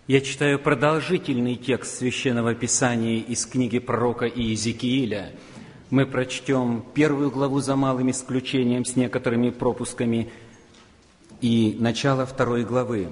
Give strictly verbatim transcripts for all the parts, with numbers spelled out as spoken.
Я читаю продолжительный текст Священного Писания из книги пророка Иезекииля. Мы прочтем первую главу за малым исключением с некоторыми пропусками и начало второй главы.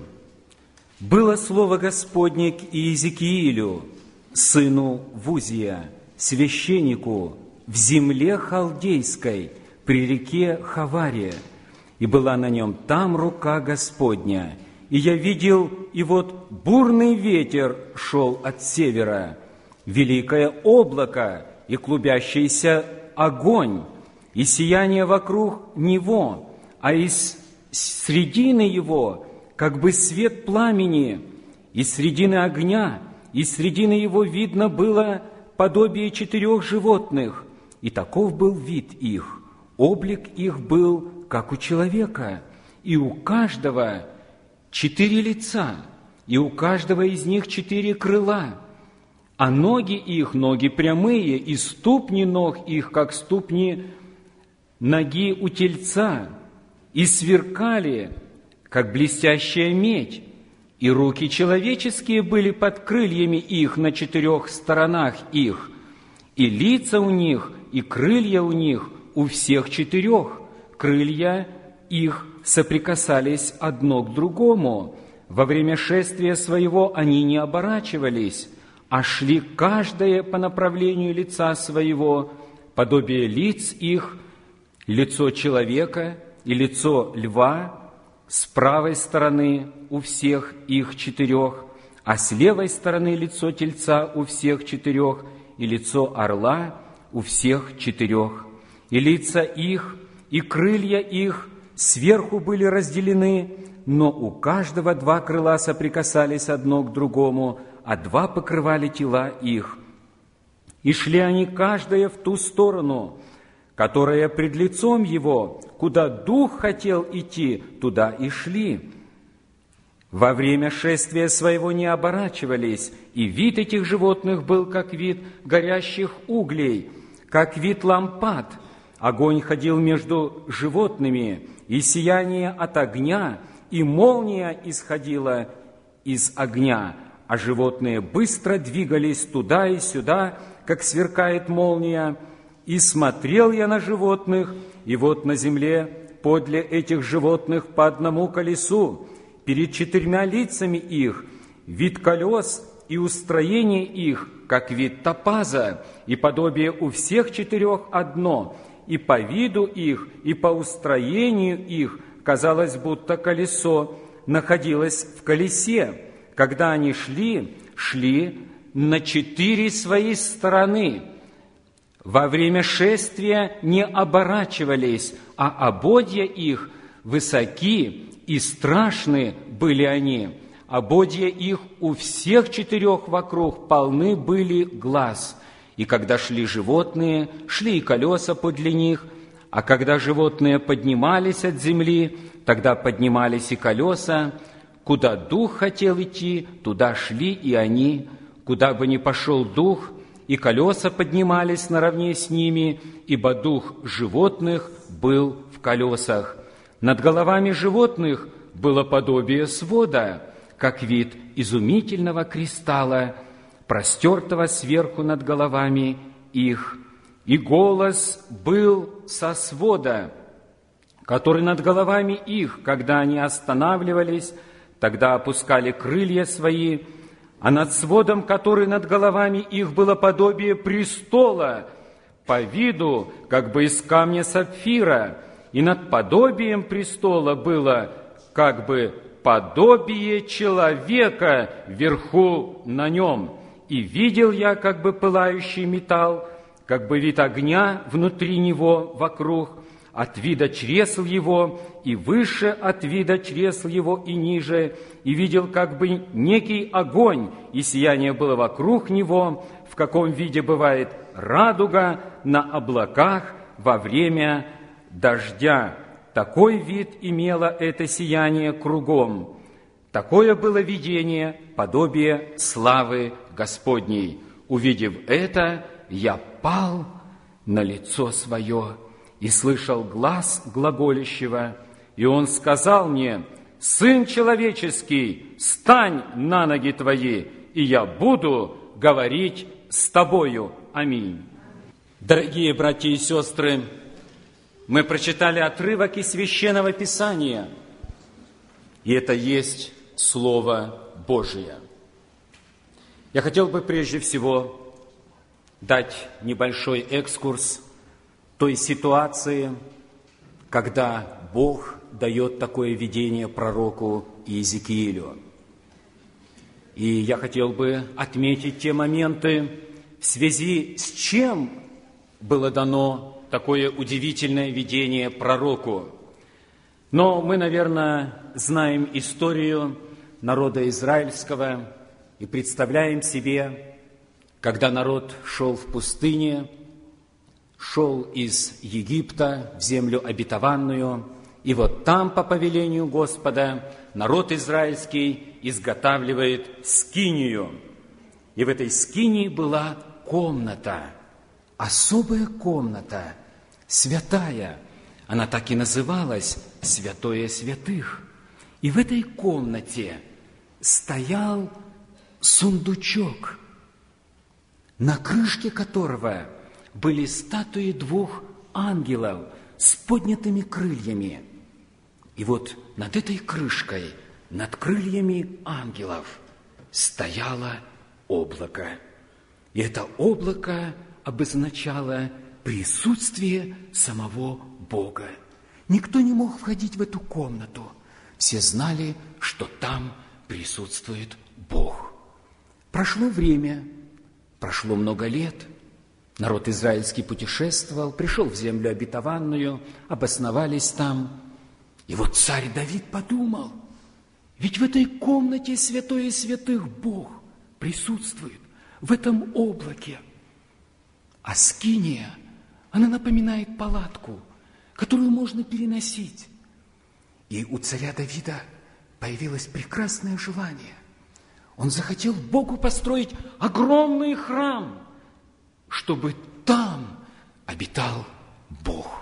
«Было слово Господне к Иезекиилю, сыну Вузия, священнику, в земле халдейской, при реке Хаваре, и была на нем там рука Господня. И я видел, и вот бурный ветер шел от севера, великое облако и клубящийся огонь, и сияние вокруг него, а из средины его как бы свет пламени, из средины огня, из средины его видно было подобие четырех животных, и таков был вид их, облик их был, как у человека, и у каждого четыре лица, и у каждого из них четыре крыла, а ноги их, ноги прямые, и ступни ног их, как ступни ноги у тельца, и сверкали, как блестящая медь, и руки человеческие были под крыльями их на четырех сторонах их, и лица у них, и крылья у них, у всех четырех, крылья их соприкасались одно к другому. Во время шествия своего они не оборачивались, а шли каждое по направлению лица своего, подобие лиц их, лицо человека и лицо льва, с правой стороны у всех их четырех, а с левой стороны лицо тельца у всех четырех, и лицо орла у всех четырех. И лица их, и крылья их сверху были разделены, но у каждого два крыла соприкасались одно к другому, а два покрывали тела их. И шли они каждое в ту сторону, которая пред лицом его, куда дух хотел идти, туда и шли. Во время шествия своего не оборачивались, и вид этих животных был, как вид горящих углей, как вид лампад. Огонь ходил между животными, и сияние от огня, и молния исходила из огня, а животные быстро двигались туда и сюда, как сверкает молния. И смотрел я на животных, и вот на земле подле этих животных по одному колесу, перед четырьмя лицами их, вид колес и устроение их, как вид топаза, и подобие у всех четырех одно, и по виду их, и по устроению их казалось, будто колесо находилось в колесе. Когда они шли, шли на четыре свои стороны. Во время шествия не оборачивались, а ободья их высоки и страшны были они. Ободья их у всех четырех вокруг полны были глаз. И когда шли животные, шли и колеса подле них, а когда животные поднимались от земли, тогда поднимались и колеса. Куда дух хотел идти, туда шли и они. Куда бы ни пошел дух, и колеса поднимались наравне с ними, ибо дух животных был в колесах. Над головами животных было подобие свода, как вид изумительного кристалла, простертого сверху над головами их, и голос был со свода, который над головами их, когда они останавливались, тогда опускали крылья свои, а над сводом, который над головами их, было подобие престола, по виду, как бы из камня сапфира, и над подобием престола было, как бы подобие человека вверху на нем. И видел я, как бы пылающий металл, как бы вид огня внутри него вокруг, от вида чресл его и выше от вида чресл его и ниже, и видел как бы некий огонь, и сияние было вокруг него, в каком виде бывает радуга на облаках во время дождя. Такой вид имело это сияние кругом. Такое было видение, подобие славы Господней. Увидев это, я пал на лицо свое и слышал глас глаголящего, и он сказал мне: Сын человеческий, стань на ноги твои, и я буду говорить с тобою. Аминь. Дорогие братья и сестры, мы прочитали отрывок из Священного Писания, и это есть Слово Божие. Я хотел бы прежде всего дать небольшой экскурс той ситуации, когда Бог дает такое видение пророку Иезекиилю. И я хотел бы отметить те моменты, в связи с чем было дано такое удивительное видение пророку. Но мы, наверное, знаем историю народа израильского и представляем себе, когда народ шел в пустыне, шел из Египта в землю обетованную, и вот там, по повелению Господа, народ израильский изготавливает скинию. И в этой скинии была комната, особая комната, святая. Она так и называлась «Святое святых». И в этой комнате стоял сундучок, на крышке которого были статуи двух ангелов с поднятыми крыльями. И вот над этой крышкой, над крыльями ангелов, стояло облако. И это облако обозначало присутствие самого Бога. Никто не мог входить в эту комнату. Все знали, что там присутствует Бог. Прошло время, прошло много лет. Народ израильский путешествовал, пришел в землю обетованную, обосновались там. И вот царь Давид подумал, ведь в этой комнате святое святых Бог присутствует, в этом облаке. А скиния, она напоминает палатку, которую можно переносить. И у царя Давида появилось прекрасное желание. Он захотел Богу построить огромный храм, чтобы там обитал Бог.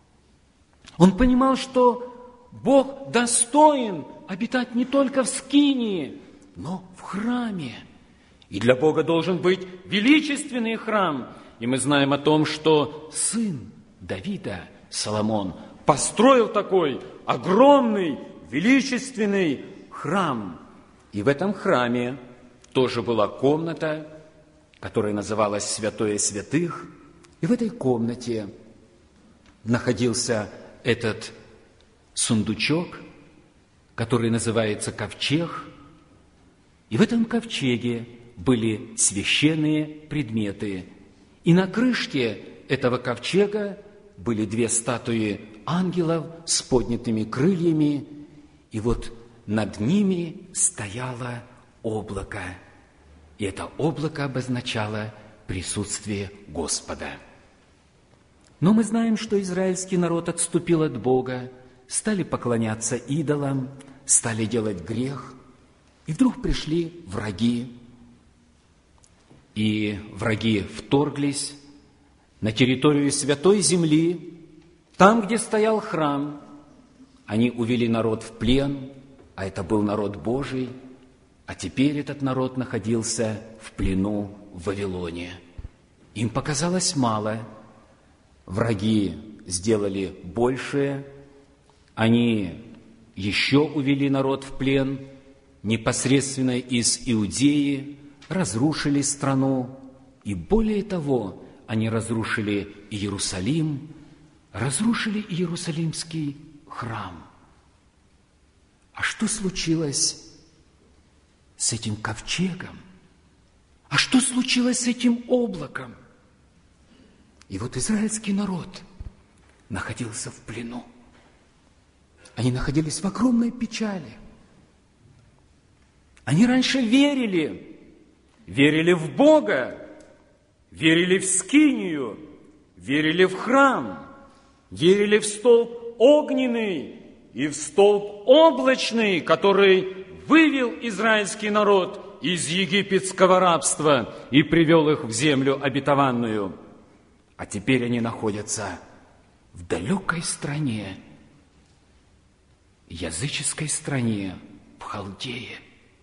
Он понимал, что Бог достоин обитать не только в скинии, но в храме. И для Бога должен быть величественный храм. И мы знаем о том, что сын Давида, Соломон, построил такой огромный, величественный храм. И в этом храме тоже была комната, которая называлась «Святое святых». И в этой комнате находился этот сундучок, который называется ковчег. И в этом ковчеге были священные предметы. И на крышке этого ковчега были две статуи ангелов с поднятыми крыльями. И вот над ними стояло облако. И это облако обозначало присутствие Господа. Но мы знаем, что израильский народ отступил от Бога, стали поклоняться идолам, стали делать грех. И вдруг пришли враги. И враги вторглись на территорию Святой Земли, там, где стоял храм. Они увели народ в плен, а это был народ Божий. А теперь этот народ находился в плену в Вавилоне. Им показалось мало. Враги сделали большее. Они еще увели народ в плен, непосредственно из Иудеи, разрушили страну. И более того, они разрушили Иерусалим, разрушили Иерусалимский храм. А что случилось с этим ковчегом? А что случилось с этим облаком? И вот израильский народ находился в плену. Они находились в огромной печали. Они раньше верили, верили в Бога, верили в скинию, верили в храм, верили в столб огненный и в столб облачный, который вывел израильский народ из египетского рабства и привел их в землю обетованную. А теперь они находятся в далекой стране, языческой стране, в Халдее.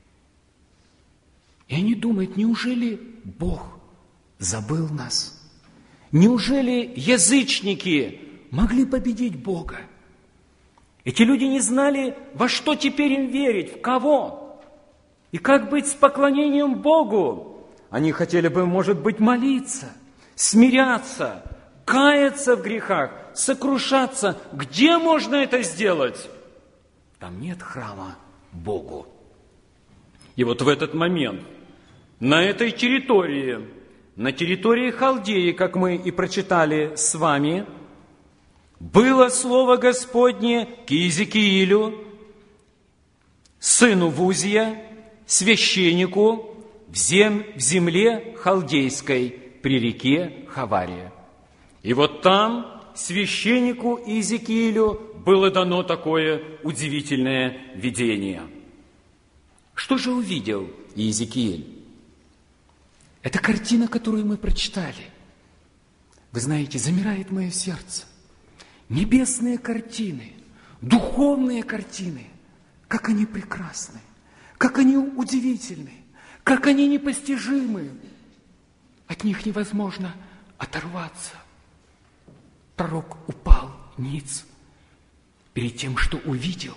И они думают, неужели Бог забыл нас? Неужели язычники могли победить Бога? Эти люди не знали, во что теперь им верить, в кого. И как быть с поклонением Богу? Они хотели бы, может быть, молиться, смиряться, каяться в грехах, сокрушаться. Где можно это сделать? Там нет храма Богу. И вот в этот момент на этой территории, на территории Халдеи, как мы и прочитали с вами, было слово Господне к Иезекиилю, сыну Вузия, священнику в, зем, в земле халдейской при реке Хавария. И вот там священнику Иезекиилю было дано такое удивительное видение. Что же увидел Иезекииль? Это картина, которую мы прочитали. Вы знаете, замирает мое сердце. Небесные картины, духовные картины, как они прекрасны, как они удивительны, как они непостижимы. От них невозможно оторваться. Пророк упал ниц перед тем, что увидел.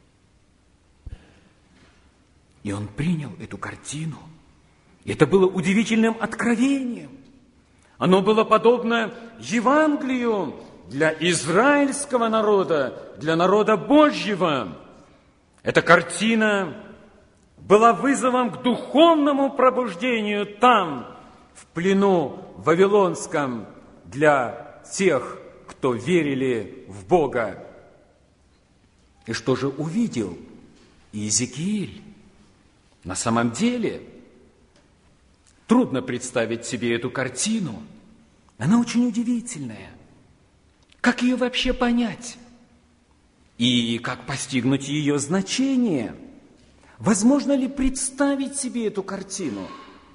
И он принял эту картину. Это было удивительным откровением. Оно было подобно Евангелию для израильского народа, для народа Божьего. Эта картина была вызовом к духовному пробуждению там, в плену вавилонском, для тех, кто верили в Бога. И что же увидел Иезекииль? На самом деле, трудно представить себе эту картину. Она очень удивительная. Как ее вообще понять? И как постигнуть ее значение? Возможно ли представить себе эту картину?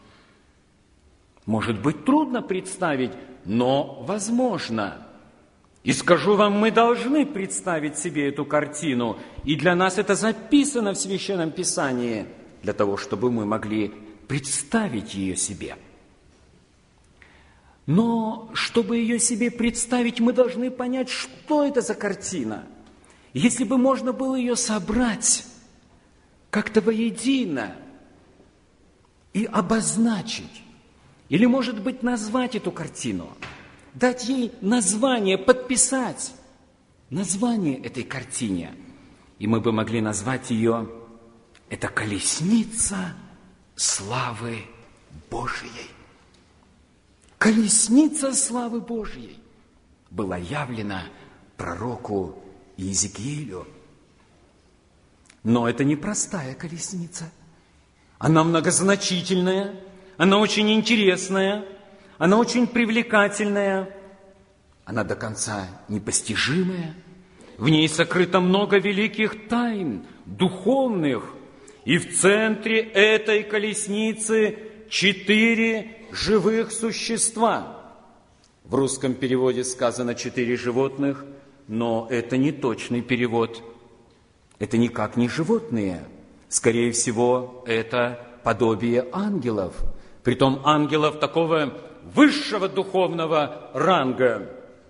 Может быть, трудно представить, но возможно. И скажу вам, мы должны представить себе эту картину. И для нас это записано в Священном Писании, для того, чтобы мы могли представить ее себе. Но чтобы ее себе представить, мы должны понять, что это за картина. Если бы можно было ее собрать как-то воедино и обозначить, или, может быть, назвать эту картину, дать ей название, подписать название этой картине, и мы бы могли назвать ее «Это колесница славы Божией». Колесница славы Божией была явлена пророку Иезекиилю. Но это не простая колесница. Она многозначительная, она очень интересная, она очень привлекательная, она до конца непостижимая. В ней сокрыто много великих тайн, духовных. И в центре этой колесницы четыре живых существа. В русском переводе сказано «четыре животных», но это не точный перевод. Это никак не животные. Скорее всего, это подобие ангелов. Притом ангелов такого высшего духовного ранга.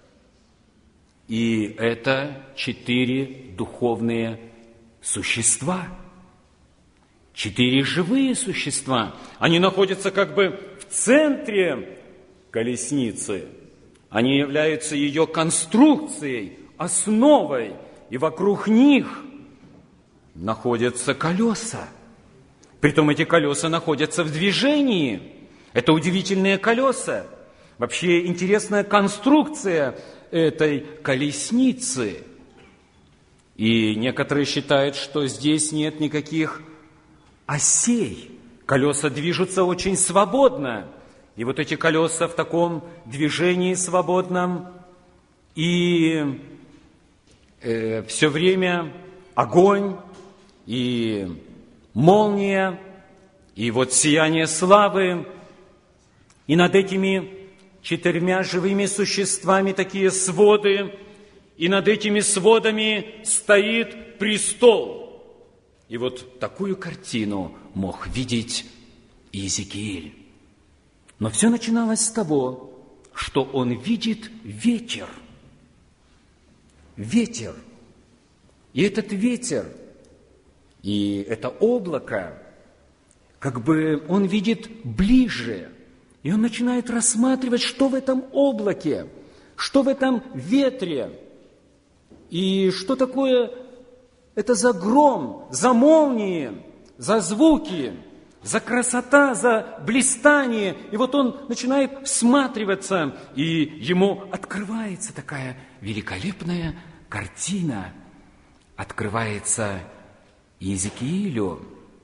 И это четыре духовные существа. Четыре живые существа. Они находятся как бы в центре колесницы. Они являются ее конструкцией, основой. И вокруг них находятся колеса. Притом эти колеса находятся в движении. Это удивительные колеса. Вообще интересная конструкция этой колесницы. И некоторые считают, что здесь нет никаких осей. Колеса движутся очень свободно. И вот эти колеса в таком движении свободном. И э, все время огонь и молния, и вот сияние славы. И над этими четырьмя живыми существами такие своды, и над этими сводами стоит престол. И вот такую картину мог видеть Иезекииль. Но все начиналось с того, что он видит ветер. Ветер. И этот ветер, и это облако, как бы он видит ближе. И он начинает рассматривать, что в этом облаке, что в этом ветре, и что такое это за гром, за молнии, за звуки, за красота, за блистание. И вот он начинает всматриваться, и ему открывается такая великолепная картина. Открывается Иезекиилю.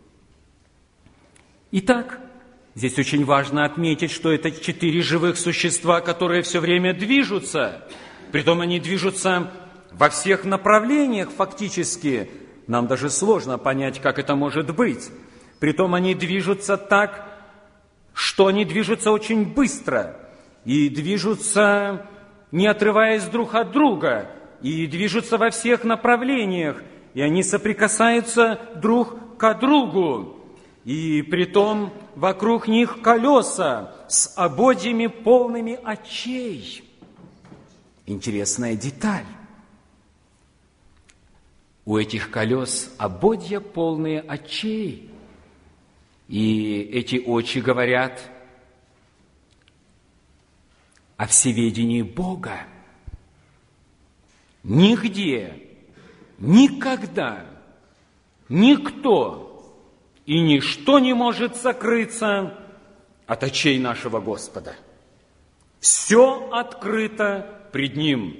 Итак, здесь очень важно отметить, что это четыре живых существа, которые все время движутся. Притом они движутся во всех направлениях фактически. Нам даже сложно понять, как это может быть. Притом они движутся так, что они движутся очень быстро. И движутся, не отрываясь друг от друга. И движутся во всех направлениях. И они соприкасаются друг к другу. И притом вокруг них колеса с ободьями полными очей. Интересная деталь. У этих колес ободья полные очей. И эти очи говорят о всеведении Бога. Нигде, никогда, никто и ничто не может сокрыться от очей нашего Господа. Все открыто пред Ним.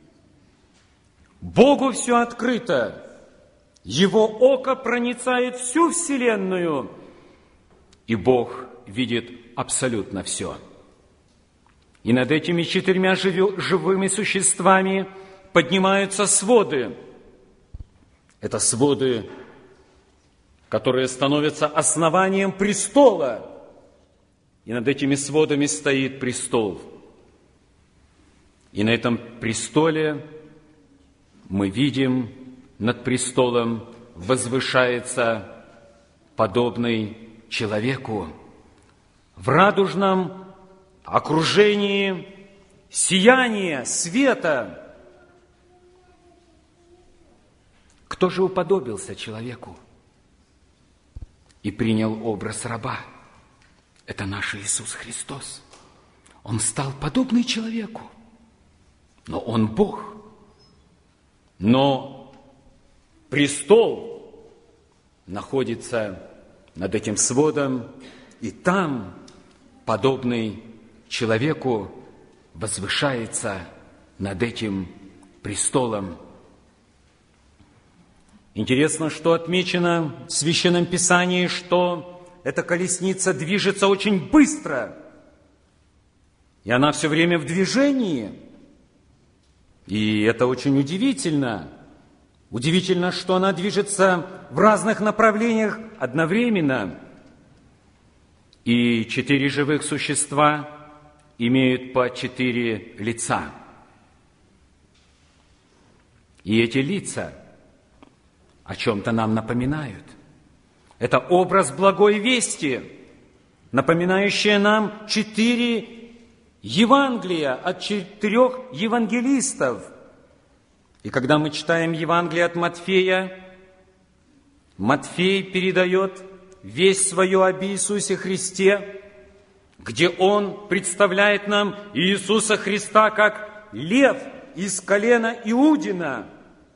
Богу все открыто. Его око проницает всю вселенную, и Бог видит абсолютно все. И над этими четырьмя живыми существами поднимаются своды. Это своды, которые становятся основанием престола. И над этими сводами стоит престол. И на этом престоле мы видим, над престолом возвышается подобный человеку в радужном окружении сияния, света. Кто же уподобился человеку и принял образ раба? Это наш Иисус Христос. Он стал подобный человеку, но Он Бог. Но престол находится над этим сводом, и там, подобный человеку, возвышается над этим престолом. Интересно, что отмечено в Священном Писании, что эта колесница движется очень быстро, и она все время в движении. И это очень удивительно. Удивительно, что она движется в разных направлениях одновременно. И четыре живых существа имеют по четыре лица. И эти лица о чем-то нам напоминают. Это образ благой вести, напоминающая нам четыре Евангелия от четырех евангелистов. И когда мы читаем Евангелие от Матфея, Матфей передает весть свою об Иисусе Христе, где он представляет нам Иисуса Христа как лев из колена Иудина.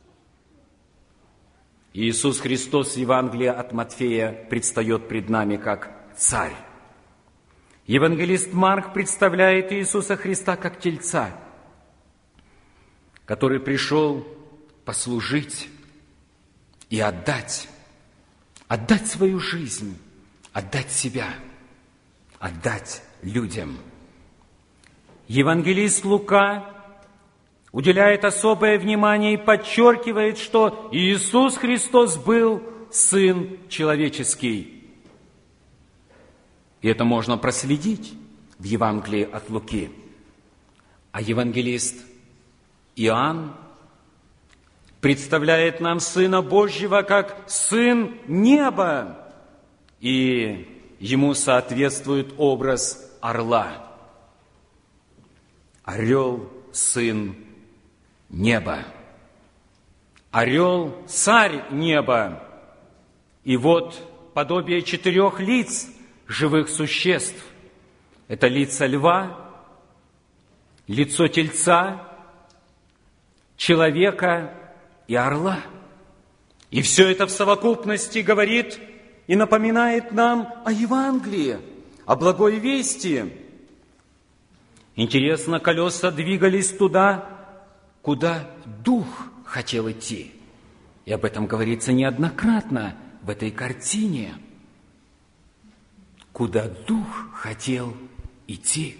Иисус Христос, Евангелие от Матфея, предстает пред нами как царь. Евангелист Марк представляет Иисуса Христа как тельца, который пришел послужить и отдать, отдать свою жизнь, отдать себя, отдать людям. Евангелист Лука уделяет особое внимание и подчеркивает, что Иисус Христос был Сын человеческий. И это можно проследить в Евангелии от Луки. А евангелист Иоанн представляет нам Сына Божьего как Сын Неба, и ему соответствует образ орла. Орел – Сын Неба. Орел – Царь Неба. И вот подобие четырех лиц живых существ. Это лицо льва, лицо тельца, человека и орла. И все это в совокупности говорит и напоминает нам о Евангелии, о благой вести. Интересно, колеса двигались туда, куда Дух хотел идти. И об этом говорится неоднократно в этой картине. Куда Дух хотел идти.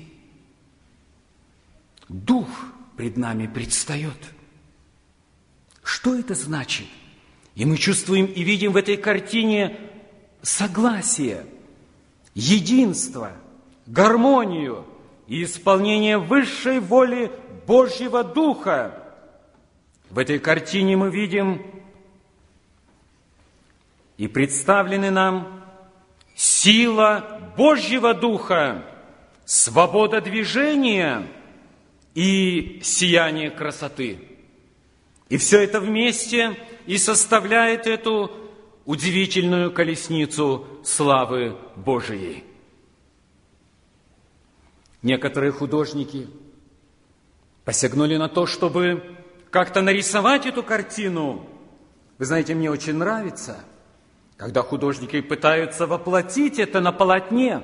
Дух пред нами предстает. Что это значит? И мы чувствуем и видим в этой картине согласие, единство, гармонию и исполнение высшей воли Божьего Духа. В этой картине мы видим и представлены нам сила Божьего Духа, свобода движения и сияние красоты. И все это вместе и составляет эту удивительную колесницу славы Божией. Некоторые художники посягнули на то, чтобы как-то нарисовать эту картину. Вы знаете, мне очень нравится, когда художники пытаются воплотить это на полотне.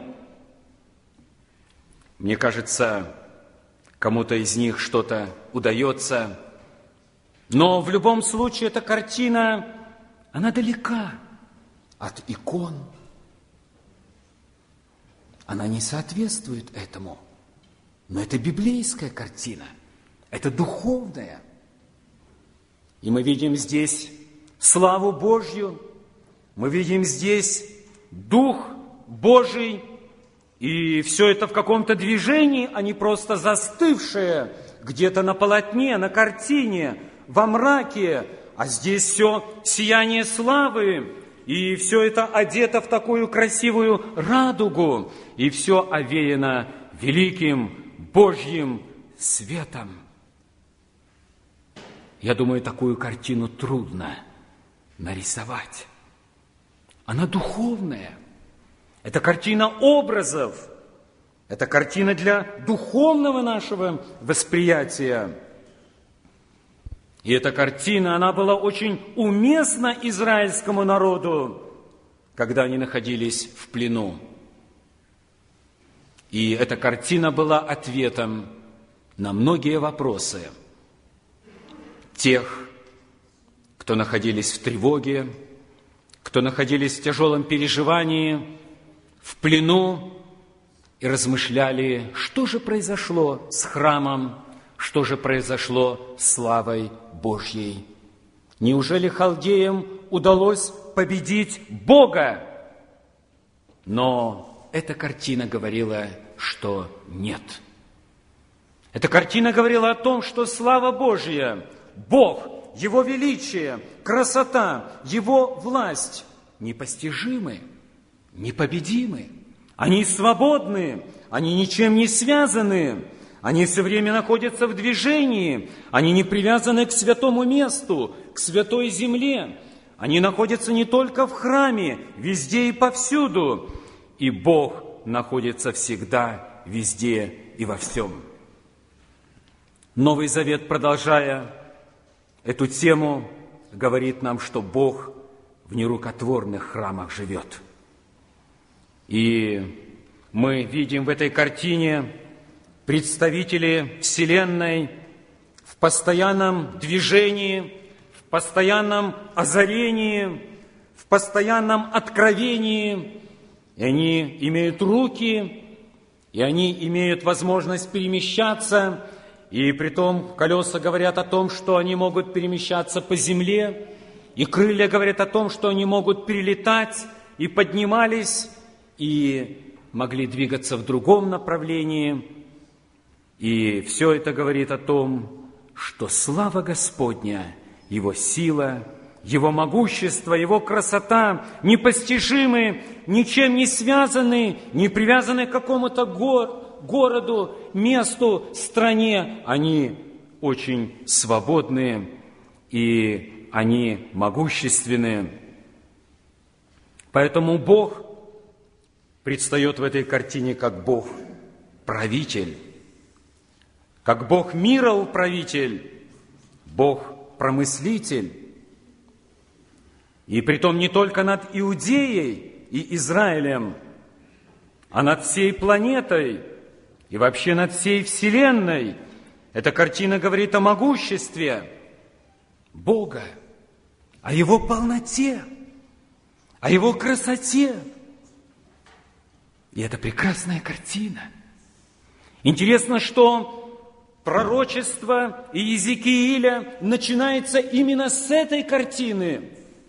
Мне кажется, кому-то из них что-то удается. Но в любом случае эта картина, она далека от икон. Она не соответствует этому. Но это библейская картина, это духовная. И мы видим здесь славу Божью, мы видим здесь Дух Божий, и все это в каком-то движении, а не просто застывшее где-то на полотне, на картине, во мраке, а здесь все сияние славы, и все это одето в такую красивую радугу, и все овеяно великим Божьим светом. Я думаю, такую картину трудно нарисовать. Она духовная. Это картина образов. Это картина для духовного нашего восприятия. И эта картина, она была очень уместна израильскому народу, когда они находились в плену. И эта картина была ответом на многие вопросы тех, кто находились в тревоге, кто находились в тяжелом переживании, в плену, и размышляли, что же произошло с храмом, что же произошло с славой Божьей. Неужели халдеям удалось победить Бога? Но эта картина говорила, что нет. Эта картина говорила о том, что слава Божья, Бог, Его величие, красота, Его власть непостижимы, непобедимы. Они свободны, они ничем не связаны, они все время находятся в движении, они не привязаны к святому месту, к святой земле. Они находятся не только в храме, везде и повсюду. И Бог находится всегда, везде и во всем. Новый Завет, продолжая эту тему, говорит нам, что Бог в нерукотворных храмах живет. И мы видим в этой картине представителей Вселенной в постоянном движении, в постоянном озарении, в постоянном откровении. И они имеют руки, и они имеют возможность перемещаться, и притом колеса говорят о том, что они могут перемещаться по земле, и крылья говорят о том, что они могут перелетать, и поднимались, и могли двигаться в другом направлении. И все это говорит о том, что слава Господня Его сила, Его могущество, Его красота непостижимы, ничем не связаны, не привязаны к какому-то гор, городу, месту, стране. Они очень свободные, и они могущественные. Поэтому Бог предстает в этой картине как Бог-правитель, как Бог миров-правитель, Бог-промыслитель. И притом не только над Иудеей и Израилем, а над всей планетой и вообще над всей вселенной. Эта картина говорит о могуществе Бога, о Его полноте, о Его красоте. И это прекрасная картина. Интересно, что пророчество Иезекииля начинается именно с этой картины.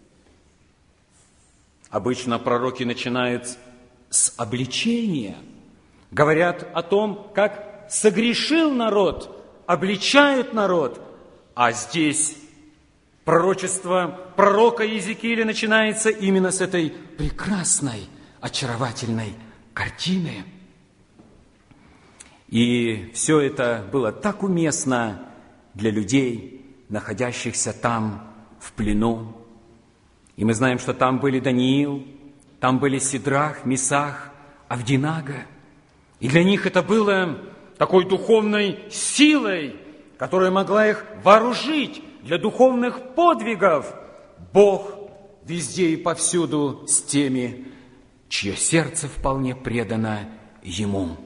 Обычно пророки начинают с обличения. Говорят о том, как согрешил народ, обличают народ. А здесь пророчество пророка Иезекииля начинается именно с этой прекрасной, очаровательной картины. И все это было так уместно для людей, находящихся там в плену. И мы знаем, что там были Даниил, там были Сидрах, Месах, Авдинага. И для них это было такой духовной силой, которая могла их вооружить для духовных подвигов. Бог везде и повсюду с теми, чье сердце вполне предано Ему.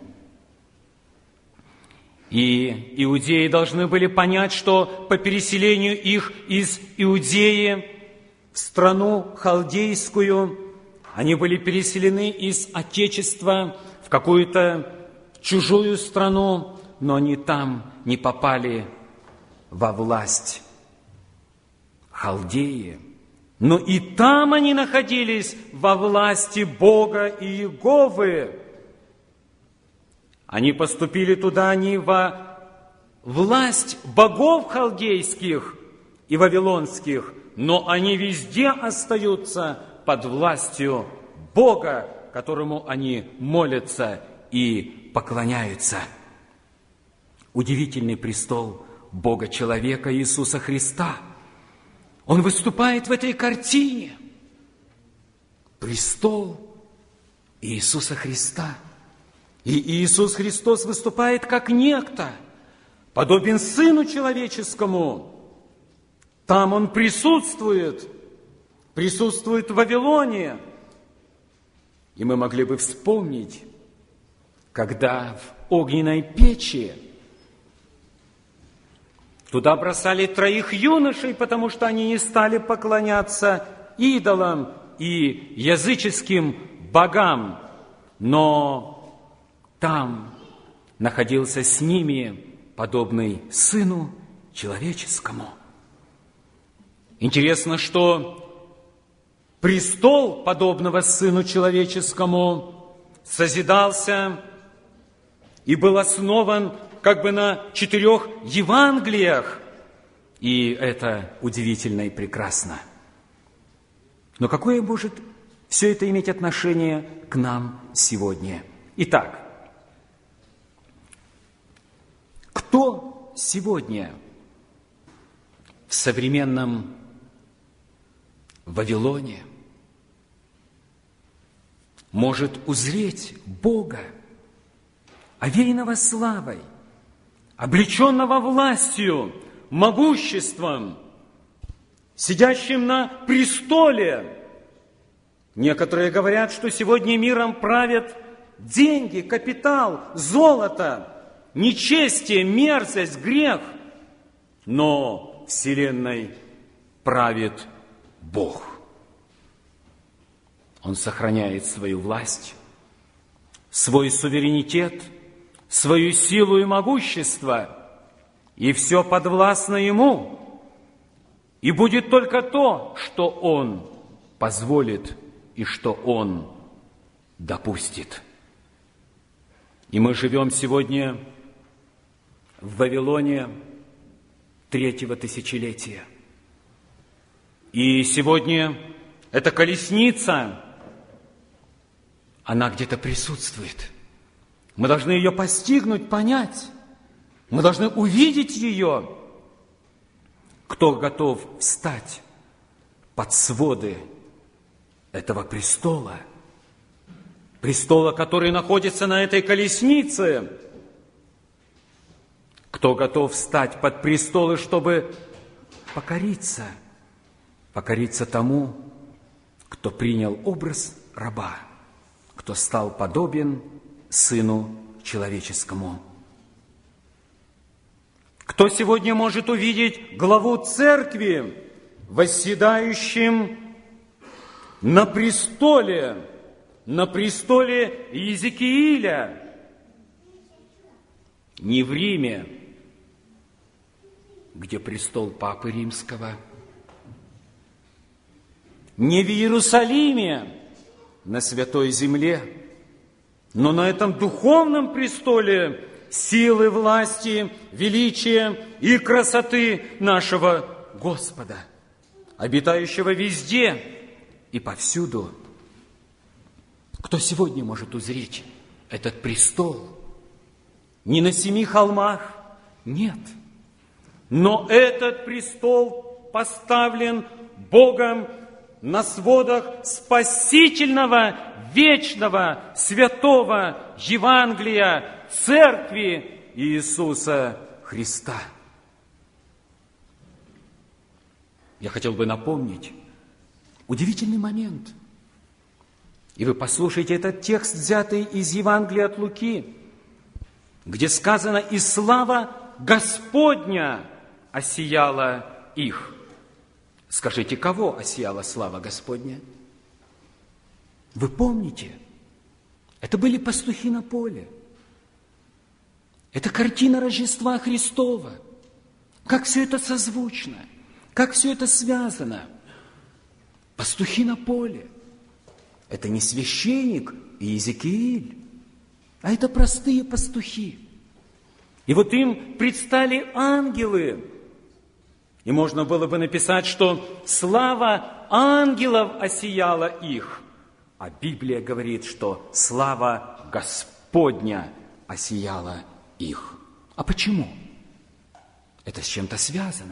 И иудеи должны были понять, что по переселению их из Иудеи в страну халдейскую они были переселены из Отечества в какую-то чужую страну, но они там не попали во власть Халдеи. Но и там они находились во власти Бога и Иеговы. Они поступили туда не во власть богов халдейских и вавилонских, но они везде остаются под властью Бога, которому они молятся и поклоняются. Удивительный престол Бога-человека Иисуса Христа. Он выступает в этой картине. Престол Иисуса Христа. И Иисус Христос выступает как некто, подобен Сыну Человеческому. Там Он присутствует, присутствует в Вавилоне. И мы могли бы вспомнить, когда в огненной печи туда бросали троих юношей, потому что они не стали поклоняться идолам и языческим богам. Но там находился с ними подобный Сыну Человеческому. Интересно, что престол подобного Сыну Человеческому созидался и был основан как бы на четырех Евангелиях. И это удивительно и прекрасно. Но какое может все это иметь отношение к нам сегодня? Итак, кто сегодня в современном Вавилоне может узреть Бога, овеянного славой, облеченного властью, могуществом, сидящим на престоле? Некоторые говорят, что сегодня миром правят деньги, капитал, золото, нечестие, мерзость, грех. Но вселенной правит Бог. Он сохраняет свою власть, свой суверенитет, свою силу и могущество, и все подвластно Ему. И будет только то, что Он позволит и что Он допустит. И мы живем сегодня в Вавилоне третьего тысячелетия. И сегодня эта колесница, она где-то присутствует. Мы должны ее постигнуть, понять. Мы должны увидеть ее. Кто готов встать под своды этого престола, престола, который находится на этой колеснице? Кто готов встать под престолы, чтобы покориться, покориться тому, кто принял образ раба, кто стал подобен Сыну Человеческому? Кто сегодня может увидеть главу церкви, восседающим на престоле, на престоле Иезекииля? Не в Риме, где престол Папы Римского, не в Иерусалиме, на Святой Земле, но на этом духовном престоле силы, власти, величия и красоты нашего Господа, обитающего везде и повсюду. Кто сегодня может узреть этот престол? Не на семи холмах, нет. Но этот престол поставлен Богом на сводах спасительного, вечного, святого Евангелия Церкви Иисуса Христа. Я хотел бы напомнить удивительный момент. И вы послушайте этот текст, взятый из Евангелия от Луки, где сказано: «И слава Господня осияла их». Скажите, кого осияла слава Господня? Вы помните? Это были пастухи на поле. Это картина Рождества Христова. Как все это созвучно, как все это связано. Пастухи на поле. Это не священник Иезекииль, а это простые пастухи. И вот им предстали ангелы. И можно было бы написать, что слава ангелов осияла их. А Библия говорит, что слава Господня осияла их. А почему? Это с чем-то связано.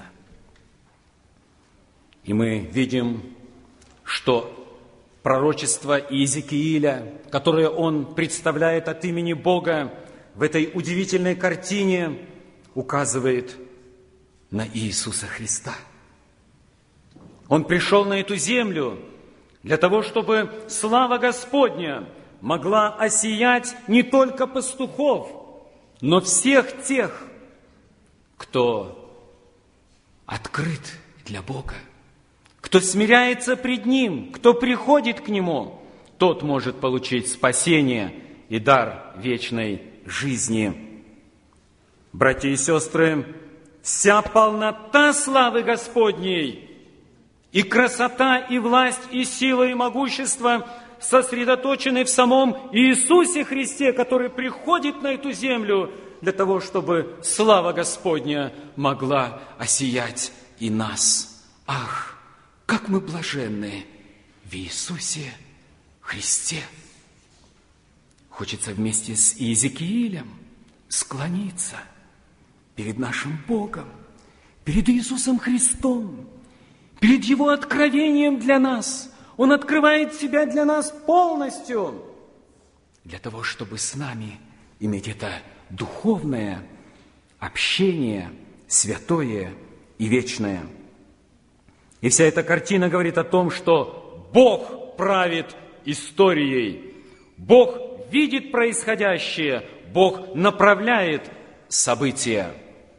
И мы видим, что пророчество Иезекииля, которое он представляет от имени Бога в этой удивительной картине, указывает на Иисуса Христа. Он пришел на эту землю для того, чтобы слава Господня могла осиять не только пастухов, но всех тех, кто открыт для Бога, кто смиряется пред Ним, кто приходит к Нему, тот может получить спасение и дар вечной жизни. Братья и сестры, вся полнота славы Господней, и красота, и власть, и сила, и могущество сосредоточены в самом Иисусе Христе, который приходит на эту землю для того, чтобы слава Господня могла осиять и нас. Ах, как мы блаженны в Иисусе Христе! Хочется вместе с Иезекиилем склониться перед нашим Богом, перед Иисусом Христом, перед Его откровением для нас. Он открывает себя для нас полностью, для того, чтобы с нами иметь это духовное общение, святое и вечное. И вся эта картина говорит о том, что Бог правит историей, Бог видит происходящее, Бог направляет события.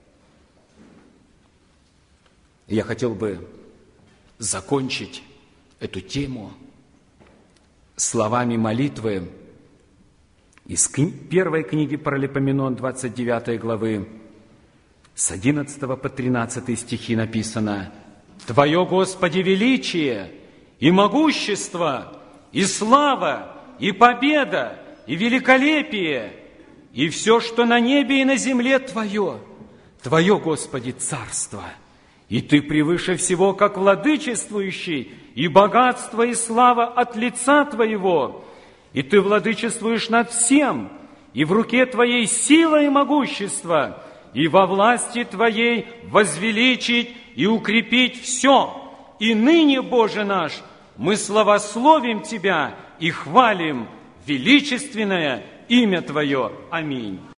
Я хотел бы закончить эту тему словами молитвы из первой книги Паралипоменон, двадцать девятой главы, с одиннадцатого по тринадцатый стихи написано: «Твое, Господи, величие и могущество, и слава, и победа, и великолепие, и все, что на небе и на земле Твое, Твое, Господи, царство, И Ты превыше всего, как владычествующий, и богатство, и слава от лица Твоего. И Ты владычествуешь над всем, и в руке Твоей сила и могущество, и во власти Твоей возвеличить и укрепить все. И ныне, Боже наш, мы славословим Тебя и хвалим величественное имя Твое. Аминь.